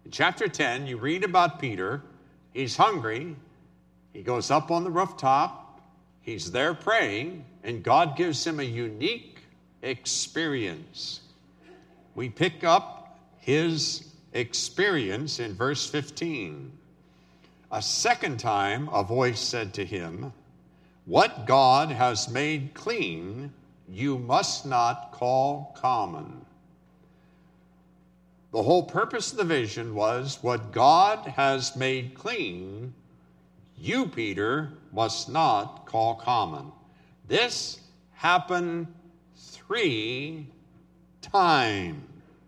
In chapter 10, you read about Peter. He's hungry. He goes up on the rooftop. He's there praying, and God gives him a unique experience. We pick up his experience in verse 15. A second time, a voice said to him, "What God has made clean, you must not call common." The whole purpose of the vision was, what God has made clean, you, Peter, must not call common. This happened 3 times.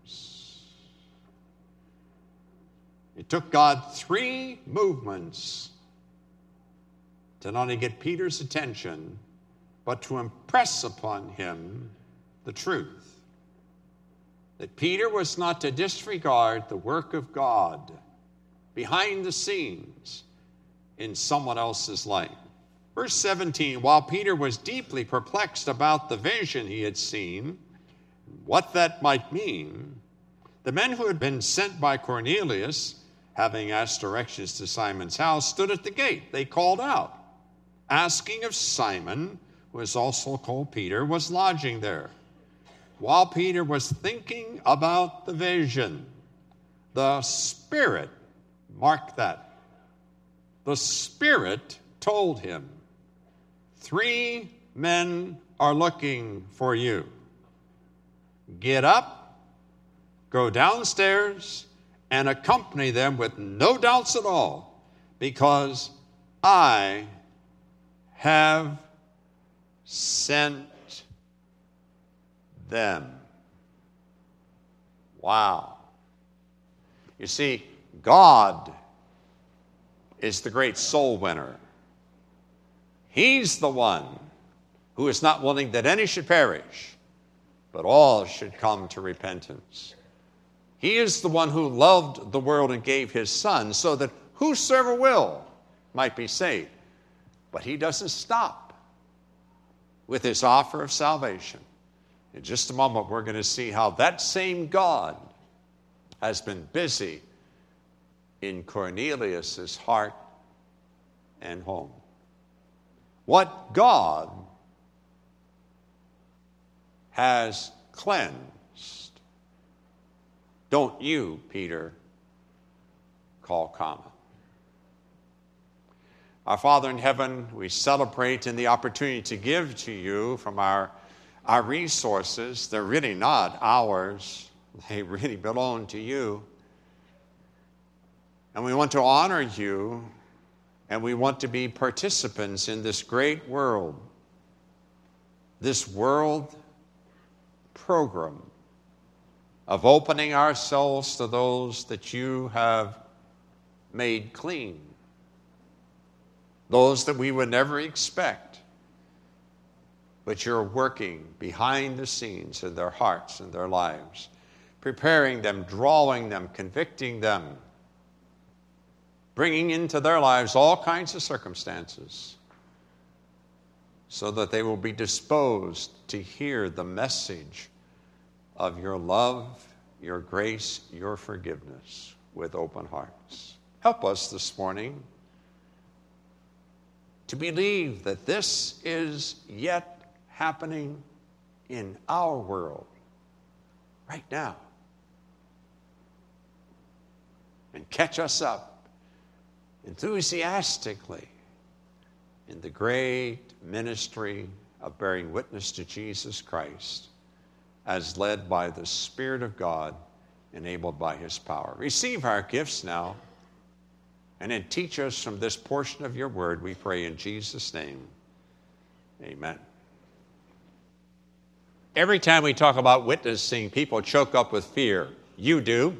It took God 3 movements to not only get Peter's attention, but to impress upon him the truth. That Peter was not to disregard the work of God behind the scenes in someone else's life. Verse 17, while Peter was deeply perplexed about the vision he had seen, what that might mean, the men who had been sent by Cornelius, having asked directions to Simon's house, stood at the gate. They called out, asking if Simon, who is also called Peter, was lodging there. While Peter was thinking about the vision, the Spirit, mark that, the Spirit told him, 3 men are looking for you. Get up, go downstairs, and accompany them with no doubts at all, because I have sent them. Wow. You see, God is the great soul winner. He's the one who is not willing that any should perish, but all should come to repentance. He is the one who loved the world and gave his Son so that whosoever will might be saved. But he doesn't stop with his offer of salvation. In just a moment, we're going to see how that same God has been busy in Cornelius' heart and home. What God has cleansed, don't you, Peter, call common. Our Father in heaven, we celebrate in the opportunity to give to you from our resources. They're really not ours. They really belong to you. And we want to honor you, and we want to be participants in this great world, this world program of opening ourselves to those that you have made clean, those that we would never expect, but you're working behind the scenes in their hearts and their lives, preparing them, drawing them, convicting them, bringing into their lives all kinds of circumstances so that they will be disposed to hear the message of your love, your grace, your forgiveness with open hearts. Help us this morning to believe that this is yet happening in our world right now. And catch us up enthusiastically in the great ministry of bearing witness to Jesus Christ as led by the Spirit of God, enabled by his power. Receive our gifts now, and then teach us from this portion of your word, we pray in Jesus' name. Amen. Every time we talk about witnessing, people choke up with fear. You do.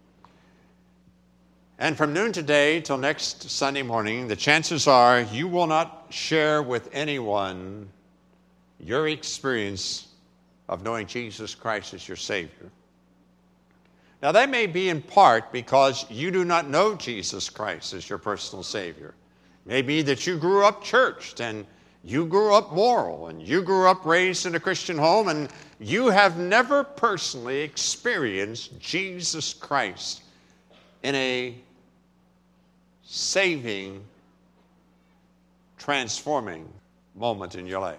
And from noon today till next Sunday morning, the chances are you will not share with anyone your experience of knowing Jesus Christ as your Savior. Now, that may be in part because you do not know Jesus Christ as your personal Savior. It may be that you grew up churched and you grew up moral and you grew up raised in a Christian home and you have never personally experienced Jesus Christ in a saving, transforming moment in your life.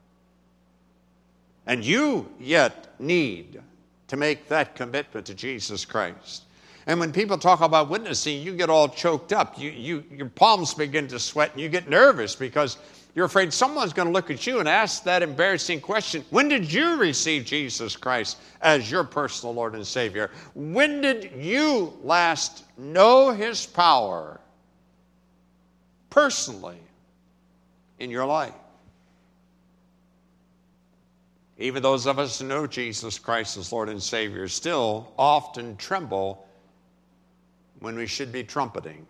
And you yet need to make that commitment to Jesus Christ. And when people talk about witnessing, you get all choked up. Your palms begin to sweat, and you get nervous because you're afraid someone's going to look at you and ask that embarrassing question. When did you receive Jesus Christ as your personal Lord and Savior? When did you last know His power personally in your life? Even those of us who know Jesus Christ as Lord and Savior still often tremble when we should be trumpeting.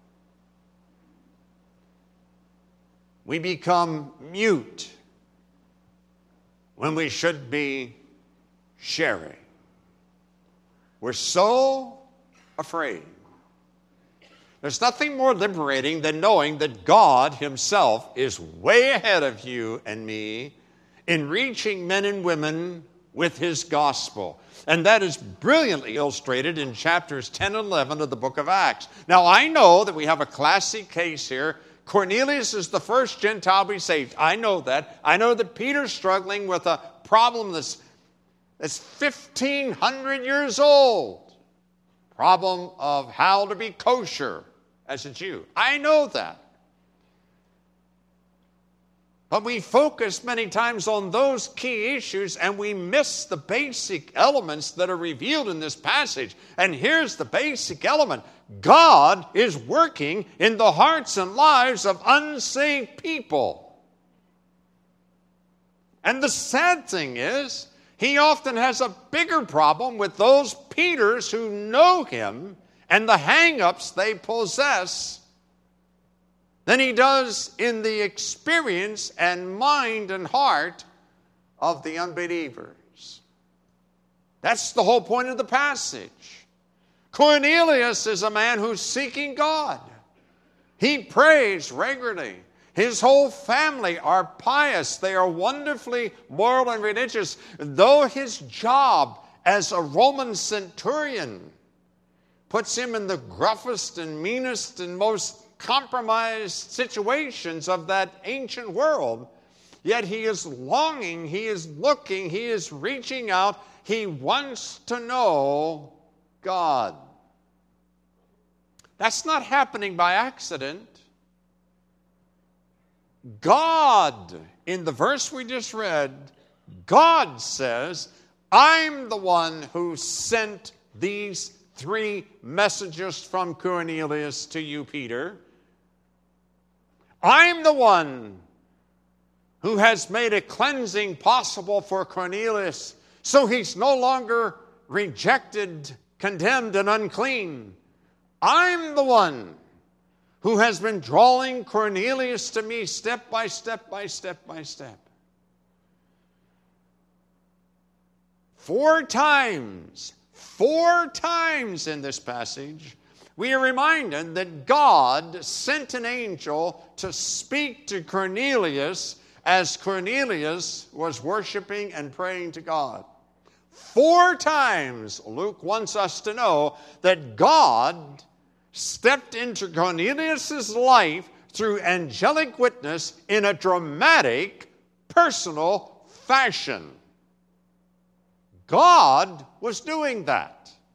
We become mute when we should be sharing. We're so afraid. There's nothing more liberating than knowing that God Himself is way ahead of you and me in reaching men and women with His gospel. And that is brilliantly illustrated in chapters 10 and 11 of the book of Acts. Now, I know that we have a classic case here. Cornelius is the first Gentile to be saved. I know that. I know that Peter's struggling with a problem that's 1,500 years old. Problem of how to be kosher as a Jew. I know that. But we focus many times on those key issues and we miss the basic elements that are revealed in this passage. And here's the basic element. God is working in the hearts and lives of unsaved people. And the sad thing is, He often has a bigger problem with those Peters who know Him and the hang-ups they possess than He does in the experience and mind and heart of the unbelievers. That's the whole point of the passage. Cornelius is a man who's seeking God. He prays regularly. His whole family are pious. They are wonderfully moral and religious. Though his job as a Roman centurion puts him in the gruffest and meanest and most compromised situations of that ancient world, yet he is longing, he is looking, he is reaching out. He wants to know God. That's not happening by accident. God, in the verse we just read, God says, I'm the one who sent these 3 messages from Cornelius to you, Peter. I'm the one who has made a cleansing possible for Cornelius, so he's no longer rejected, condemned, and unclean. I'm the one who has been drawing Cornelius to me step by step by step by step. 4 times in this passage, we are reminded that God sent an angel to speak to Cornelius as Cornelius was worshiping and praying to God. 4 times, Luke wants us to know that God stepped into Cornelius' life through angelic witness in a dramatic, personal fashion. God was doing that.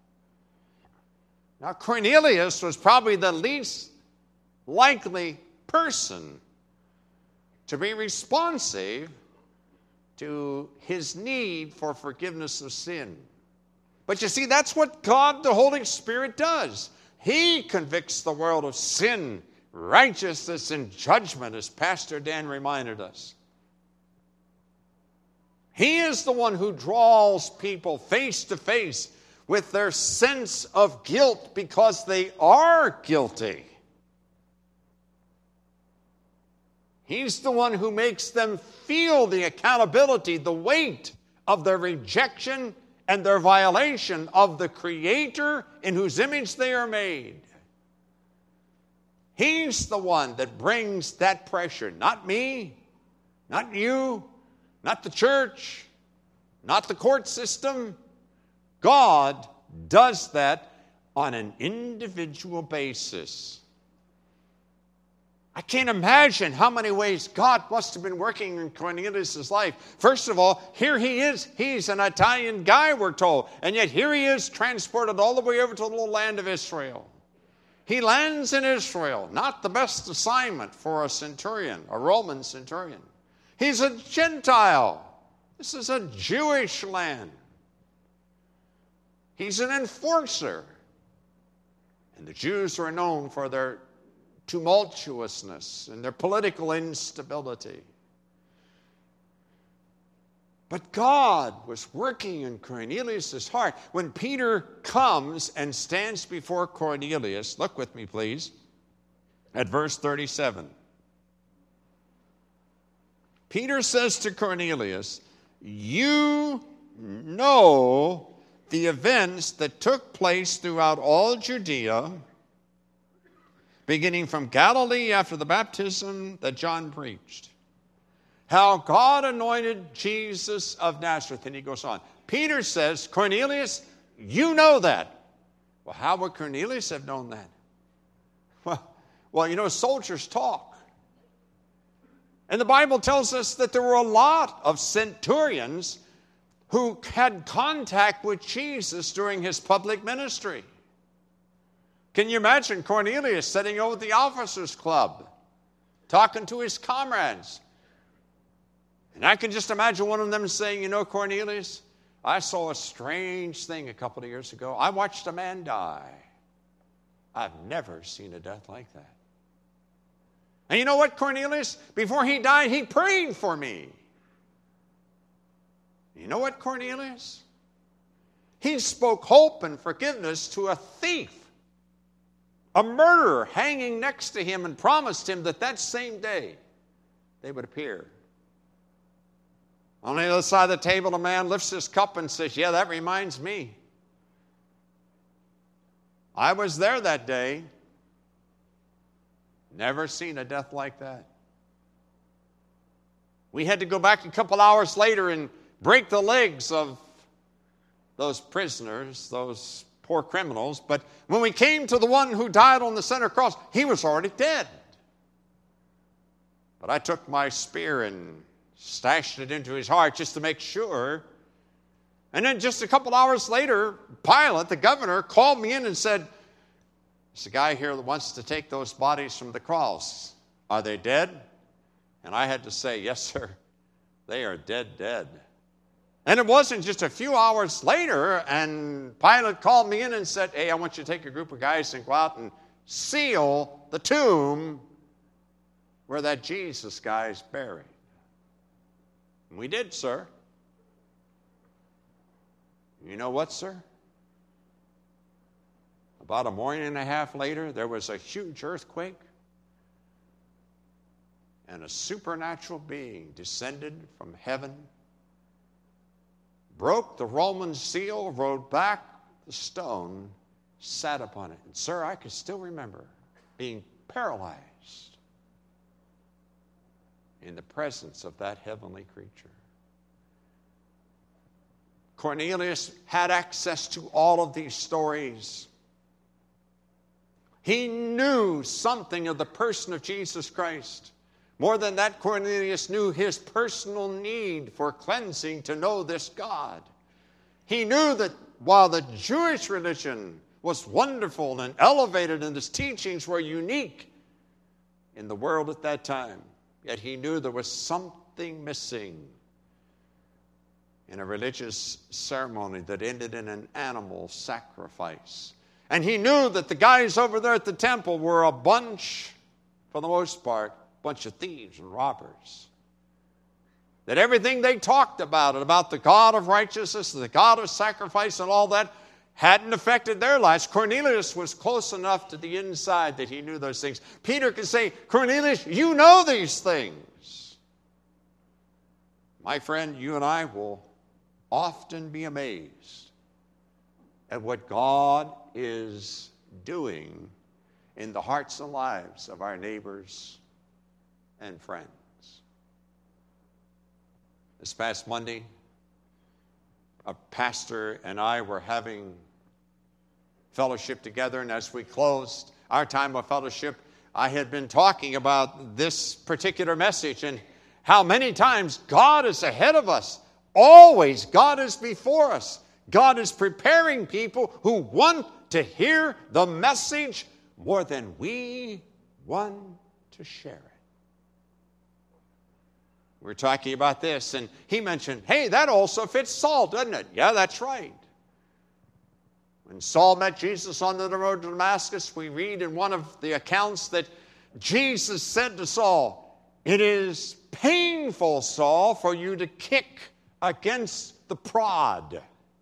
Now, Cornelius was probably the least likely person to be responsive to his need for forgiveness of sin. But you see, that's what God, the Holy Spirit, does. He convicts the world of sin, righteousness, and judgment, as Pastor Dan reminded us. He is the one who draws people face to face with their sense of guilt because they are guilty. He's the one who makes them feel the accountability, the weight of their rejection and their violation of the Creator in whose image they are made. He's the one that brings that pressure. Not me, not you, not the church, not the court system. God does that on an individual basis. I can't imagine how many ways God must have been working in Cornelius' life. First of all, here he is. He's an Italian guy, we're told. And yet here he is, transported all the way over to the little land of Israel. He lands in Israel, not the best assignment for a centurion, a Roman centurion. He's a Gentile. This is a Jewish land. He's an enforcer. And the Jews are known for their tumultuousness and their political instability. But God was working in Cornelius' heart. When Peter comes and stands before Cornelius, look with me please, at verse 37. Peter says to Cornelius, "You know the events that took place throughout all Judea, beginning from Galilee after the baptism that John preached. How God anointed Jesus of Nazareth." And he goes on. Peter says, "Cornelius, you know that." Well, how would Cornelius have known that? Well, you know, soldiers talk. And the Bible tells us that there were a lot of centurions who had contact with Jesus during his public ministry. Can you imagine Cornelius sitting over at the officers' club, talking to his comrades? And I can just imagine one of them saying, "You know, Cornelius, I saw a strange thing a couple of years ago. I watched a man die. I've never seen a death like that. And you know what, Cornelius? Before he died, he prayed for me." You know what, Cornelius? He spoke hope and forgiveness to a thief, a murderer hanging next to him, and promised him that that same day they would appear. On the other side of the table, a man lifts his cup and says, "Yeah, that reminds me. I was there that day. Never seen a death like that. We had to go back a couple hours later and break the legs of those prisoners, those poor criminals. But when we came to the one who died on the center cross, he was already dead. But I took my spear and stashed it into his heart just to make sure. And then just a couple hours later, Pilate, the governor, called me in and said, "There's a guy here that wants to take those bodies from the cross. Are they dead?" And I had to say, "Yes, sir, they are dead." And it wasn't just a few hours later, and Pilate called me in and said, "Hey, I want you to take a group of guys and go out and seal the tomb where that Jesus guy is buried." And we did, sir. You know what, sir? About a morning and a half later, there was a huge earthquake, and a supernatural being descended from heaven, broke the Roman seal, rolled back the stone, sat upon it. And sir, I can still remember being paralyzed in the presence of that heavenly creature. Cornelius had access to all of these stories. He knew something of the person of Jesus Christ. More than that, Cornelius knew his personal need for cleansing to know this God. He knew that while the Jewish religion was wonderful and elevated and its teachings were unique in the world at that time, yet he knew there was something missing in a religious ceremony that ended in an animal sacrifice. And he knew that the guys over there at the temple were a bunch, for the most part, bunch of thieves and robbers. That everything they talked about the God of righteousness, the God of sacrifice and all that, hadn't affected their lives. Cornelius was close enough to the inside that he knew those things. Peter could say, "Cornelius, you know these things." My friend, you and I will often be amazed at what God is doing in the hearts and lives of our neighbors and friends. This past Monday, a pastor and I were having fellowship together, and as we closed our time of fellowship, I had been talking about this particular message and how many times God is ahead of us. Always God is before us. God is preparing people who want to hear the message more than we want to share it. We're talking about this, and he mentioned, hey, that also fits Saul, doesn't it? Yeah, that's right. When Saul met Jesus on the road to Damascus, we read in one of the accounts that Jesus said to Saul, it is painful, Saul, for you to kick against the prod.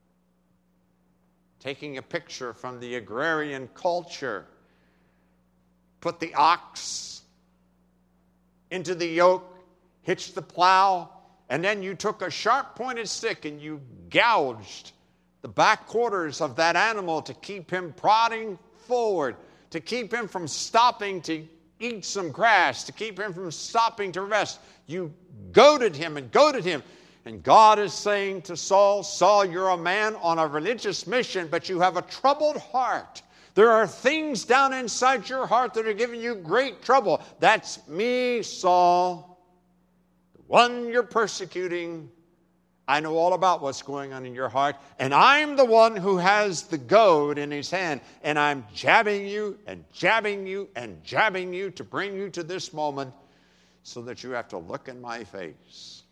Taking a picture from the agrarian culture, put the ox into the yoke, hitched the plow, and then you took a sharp-pointed stick and you gouged the back quarters of that animal to keep him prodding forward, to keep him from stopping to eat some grass, to keep him from stopping to rest. You goaded him and goaded him. And God is saying to Saul, Saul, you're a man on a religious mission, but you have a troubled heart. There are things down inside your heart that are giving you great trouble. That's me, Saul, the one you're persecuting. I know all about what's going on in your heart, and I'm the one who has the goad in his hand, and I'm jabbing you and jabbing you and jabbing you to bring you to this moment so that you have to look in my face.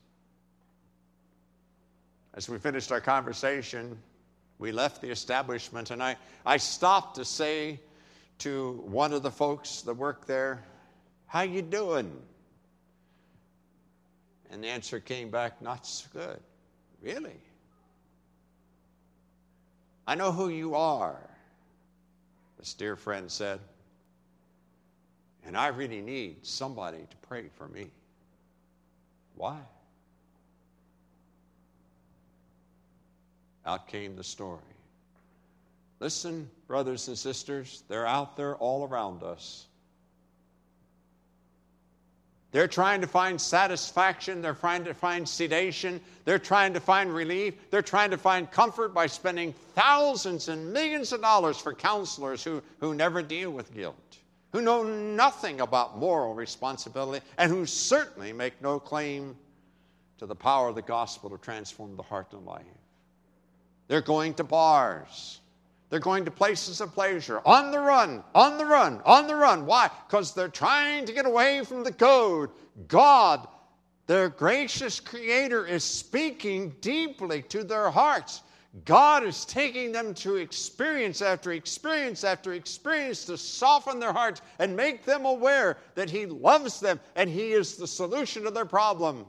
As we finished our conversation, we left the establishment, and I stopped to say to one of the folks that worked there, how you doing? And the answer came back, not so good. Really? I know who you are, this dear friend said, and I really need somebody to pray for me. Why? Out came the story. Listen, brothers and sisters, they're out there all around us. They're trying to find satisfaction. They're trying to find sedation. They're trying to find relief. They're trying to find comfort by spending thousands and millions of dollars for counselors who never deal with guilt, who know nothing about moral responsibility, and who certainly make no claim to the power of the gospel to transform the heart and life. They're going to bars. They're going to places of pleasure, on the run, on the run, on the run. Why? Because they're trying to get away from the goad. God, their gracious Creator, is speaking deeply to their hearts. God is taking them to experience after experience after experience to soften their hearts and make them aware that He loves them and He is the solution to their problem.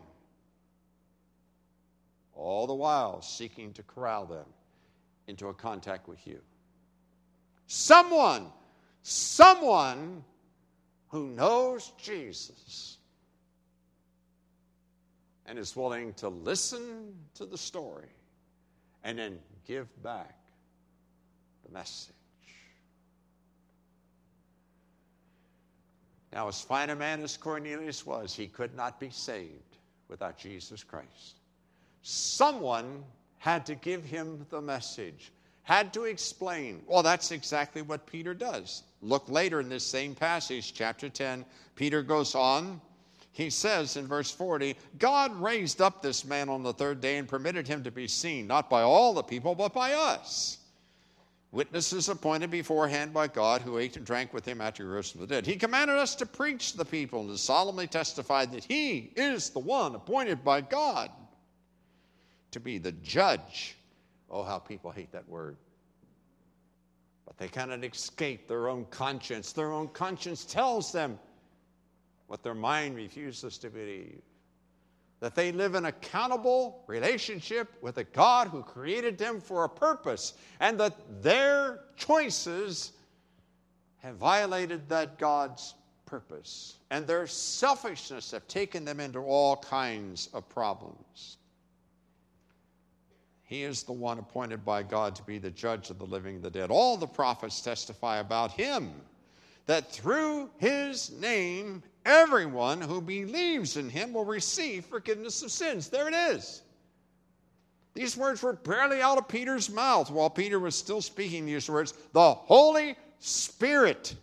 All the while seeking to corral them into a contact with you. Someone who knows Jesus and is willing to listen to the story and then give back the message. Now, as fine a man as Cornelius was, he could not be saved without Jesus Christ. Someone had to give him the message, had to explain. Well, that's exactly what Peter does. Look later in this same passage, chapter 10, Peter goes on. He says in verse 40, God raised up this man on the third day and permitted him to be seen, not by all the people, but by us. Witnesses appointed beforehand by God, who ate and drank with him after he rose from the dead. He commanded us to preach to the people and to solemnly testify that he is the one appointed by God to be the judge. Oh, how people hate that word. But they cannot escape their own conscience. Their own conscience tells them what their mind refuses to believe. That they live in accountable relationship with a God who created them for a purpose, and that their choices have violated that God's purpose. And their selfishness have taken them into all kinds of problems. He is the one appointed by God to be the judge of the living and the dead. All the prophets testify about him, that through his name, everyone who believes in him will receive forgiveness of sins. There it is. These words were barely out of Peter's mouth while Peter was still speaking these words. The Holy Spirit,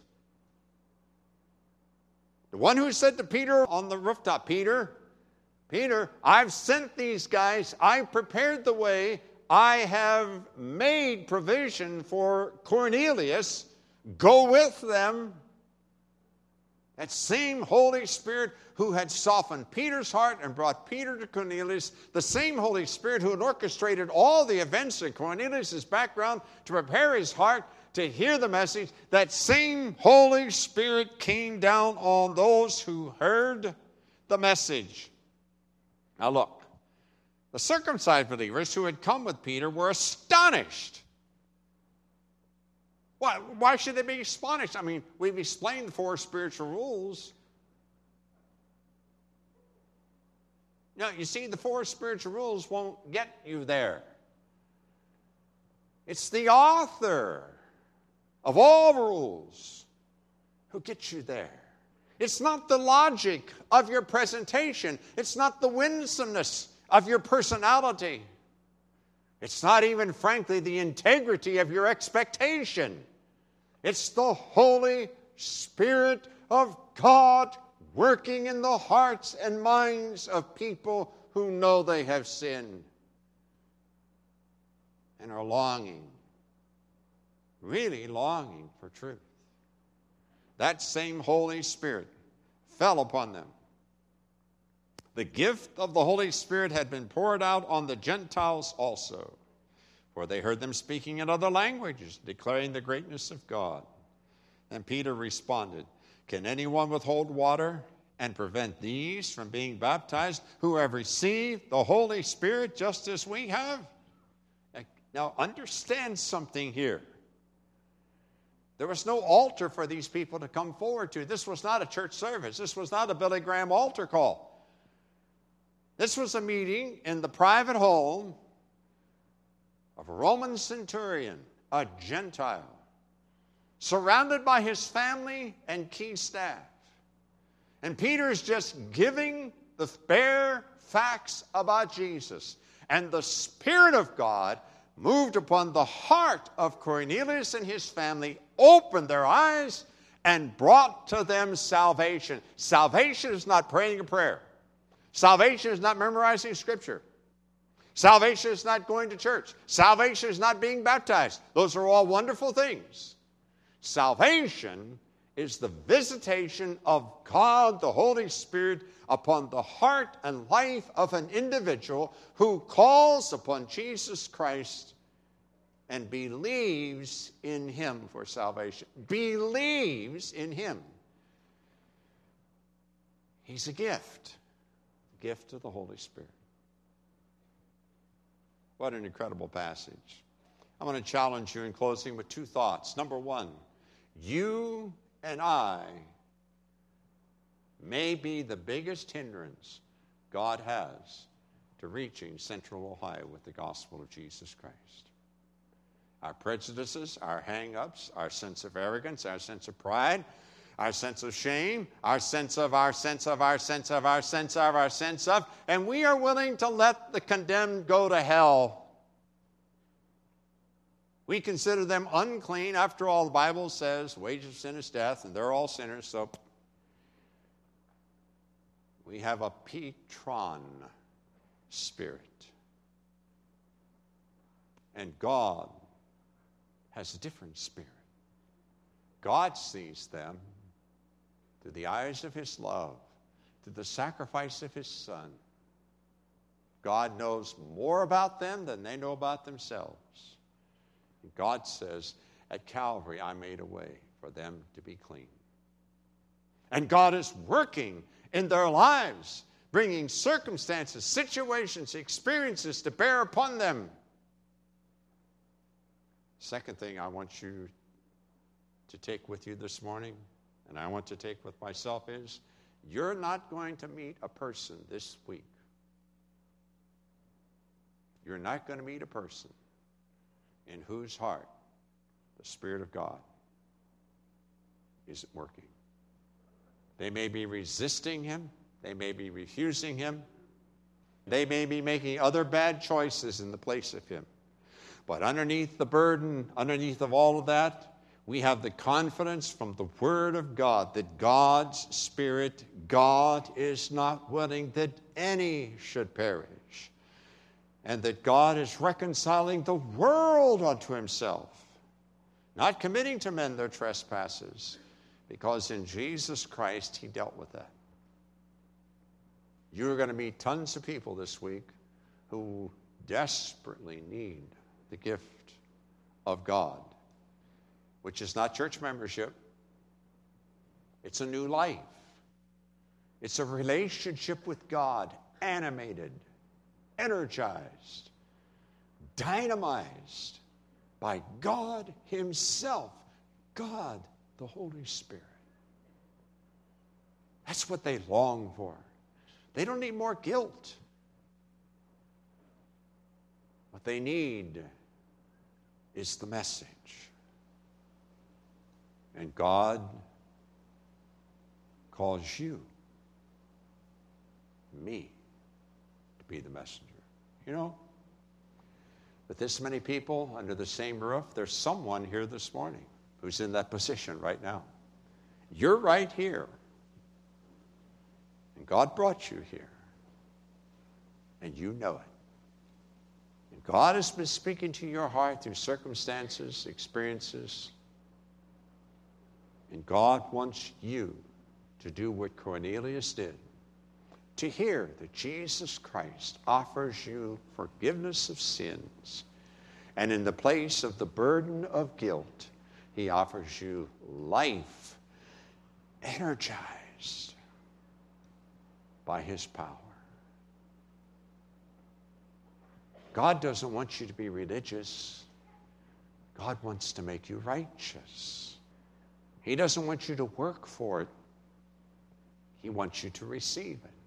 the one who said to Peter on the rooftop, Peter, I've sent these guys. I've prepared the way. I have made provision for Cornelius. Go with them. That same Holy Spirit who had softened Peter's heart and brought Peter to Cornelius, the same Holy Spirit who had orchestrated all the events in Cornelius' background to prepare his heart to hear the message, that same Holy Spirit came down on those who heard the message. Now look, the circumcised believers who had come with Peter were astonished. Why should they be astonished? I mean, we've explained the 4 spiritual rules. No, you see, the 4 spiritual rules won't get you there. It's the author of all rules who gets you there. It's not the logic of your presentation. It's not the winsomeness of your personality. It's not even, frankly, the integrity of your expectation. It's the Holy Spirit of God working in the hearts and minds of people who know they have sinned and are longing, really longing for truth. That same Holy Spirit fell upon them. The gift of the Holy Spirit had been poured out on the Gentiles also, for they heard them speaking in other languages, declaring the greatness of God. And Peter responded, can anyone withhold water and prevent these from being baptized who have received the Holy Spirit just as we have? Now understand something here. There was no altar for these people to come forward to. This was not a church service. This was not a Billy Graham altar call. This was a meeting in the private home of a Roman centurion, a Gentile, surrounded by his family and key staff. And Peter's just giving the bare facts about Jesus. And the Spirit of God moved upon the heart of Cornelius and his family, opened their eyes, and brought to them salvation. Salvation is not praying a prayer. Salvation is not memorizing Scripture. Salvation is not going to church. Salvation is not being baptized. Those are all wonderful things. Salvation is the visitation of God, the Holy Spirit, upon the heart and life of an individual who calls upon Jesus Christ and believes in Him for salvation. Believes in Him. He's a gift. Gift of the Holy Spirit. What an incredible passage. I'm going to challenge you in closing with 2 thoughts. Number 1, you and I may be the biggest hindrance God has to reaching Central Ohio with the gospel of Jesus Christ. Our prejudices, our hang-ups, our sense of arrogance, our sense of pride, our sense of shame, our sense of, and we are willing to let the condemned go to hell. We consider them unclean. After all, the Bible says wages of sin is death, and they're all sinners, so we have a Petron spirit. And God has a different spirit. God sees them through the eyes of His love, through the sacrifice of His Son. God knows more about them than they know about themselves. And God says, at Calvary, I made a way for them to be clean. And God is working in their lives, bringing circumstances, situations, experiences to bear upon them. Second thing I want you to take with you this morning, and I want to take with myself, is you're not going to meet a person this week. You're not going to meet a person in whose heart the Spirit of God isn't working. They may be resisting Him. They may be refusing Him. They may be making other bad choices in the place of him. But underneath the burden, underneath of all of that, we have the confidence from the Word of God that God's Spirit, God is not willing that any should perish, and that God is reconciling the world unto himself, not committing to men their trespasses, because in Jesus Christ he dealt with that. You're going to meet tons of people this week who desperately need the gift of God, which is not church membership. It's a new life. It's a relationship with God, animated, energized, dynamized by God himself, God, the Holy Spirit. That's what they long for. They don't need more guilt. What they need is the message. And God calls you, me, to be the messenger. You know, with this many people under the same roof, there's someone here this morning who's in that position right now. You're right here. And God brought you here. And you know it. And God has been speaking to your heart through circumstances, experiences. And God wants you to do what Cornelius did, to hear that Jesus Christ offers you forgiveness of sins. And in the place of the burden of guilt, he offers you life, energized by his power. God doesn't want you to be religious. God wants to make you righteous. He doesn't want you to work for it. He wants you to receive it.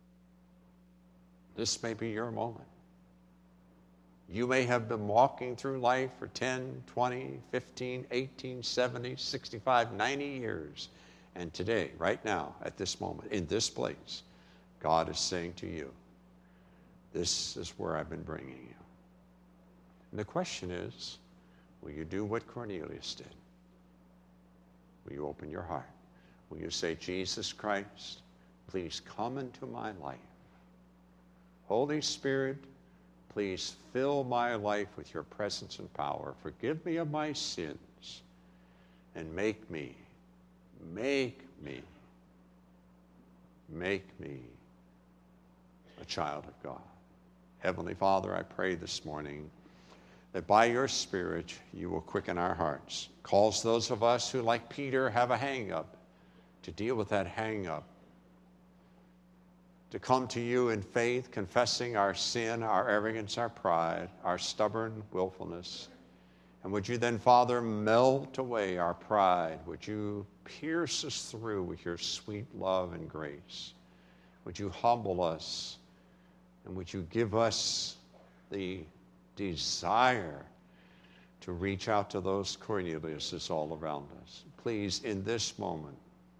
This may be your moment. You may have been walking through life for 10, 20, 15, 18, 70, 65, 90 years. And today, right now, at this moment, in this place, God is saying to you, this is where I've been bringing you. And the question is, will you do what Cornelius did? Will you open your heart? Will you say, Jesus Christ, please come into my life. Holy Spirit, please fill my life with your presence and power. Forgive me of my sins and make me a child of God. Heavenly Father, I pray this morning that by your Spirit you will quicken our hearts. Cause those of us who, like Peter, have a hang-up to deal with that hang-up, to come to you in faith, confessing our sin, our arrogance, our pride, our stubborn willfulness. And would you then, Father, melt away our pride? Would you pierce us through with your sweet love and grace? Would you humble us? And would you give us the desire to reach out to those Corneliuses all around us? Please, in this moment,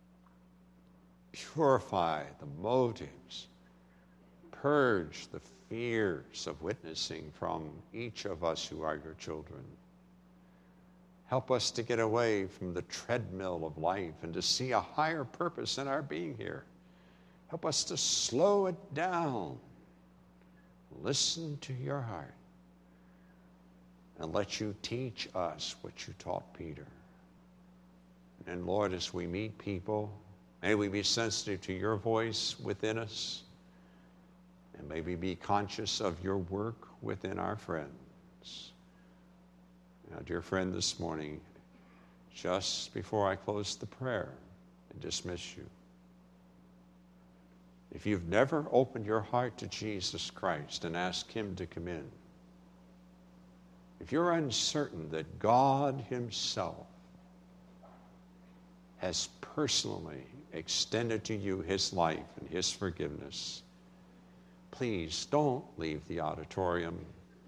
purify the motives, purge the fears of witnessing from each of us who are your children. Help us to get away from the treadmill of life and to see a higher purpose in our being here. Help us to slow it down, listen to your heart, and let you teach us what you taught Peter. And Lord, as we meet people, may we be sensitive to your voice within us, and may we be conscious of your work within our friends. Now, dear friend, this morning, just before I close the prayer and dismiss you, if you've never opened your heart to Jesus Christ and asked him to come in, if you're uncertain that God himself has personally extended to you his life and his forgiveness, please don't leave the auditorium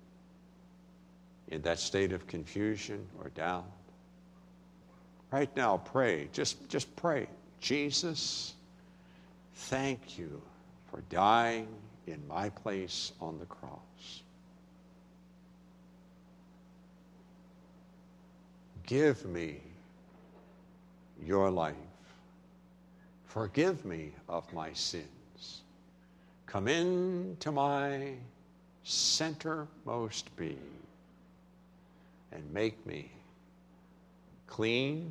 in that state of confusion or doubt. Right now, pray. Just pray. Jesus, thank you for dying in my place on the cross. Give me your life. Forgive me of my sins. Come into my centermost being and make me clean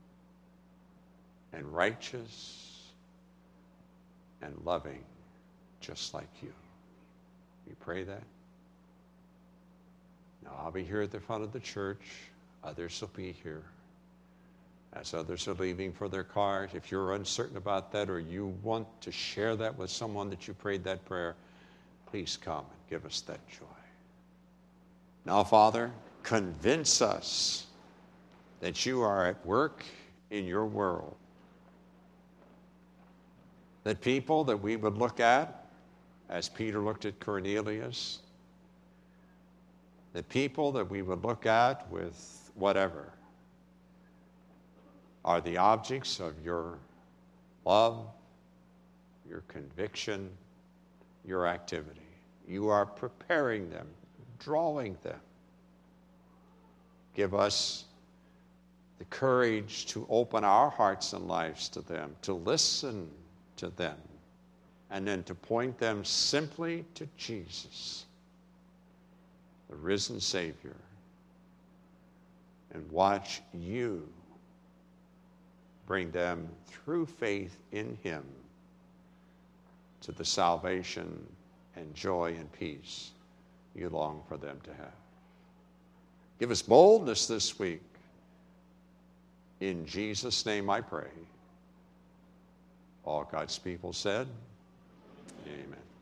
and righteous and loving, just like you. You pray that? Now, I'll be here at the front of the church. Others will be here. As others are leaving for their cars, if you're uncertain about that or you want to share that with someone that you prayed that prayer, please come and give us that joy. Now, Father, convince us that you are at work in your world. That people that we would look at, as Peter looked at Cornelius, the people that we would look at with whatever, are the objects of your love, your conviction, your activity. You are preparing them, drawing them. Give us the courage to open our hearts and lives to them, to listen to them, and then to point them simply to Jesus, the risen Savior, and watch you bring them through faith in him to the salvation and joy and peace you long for them to have. Give us boldness this week. In Jesus' name I pray. All God's people said, amen.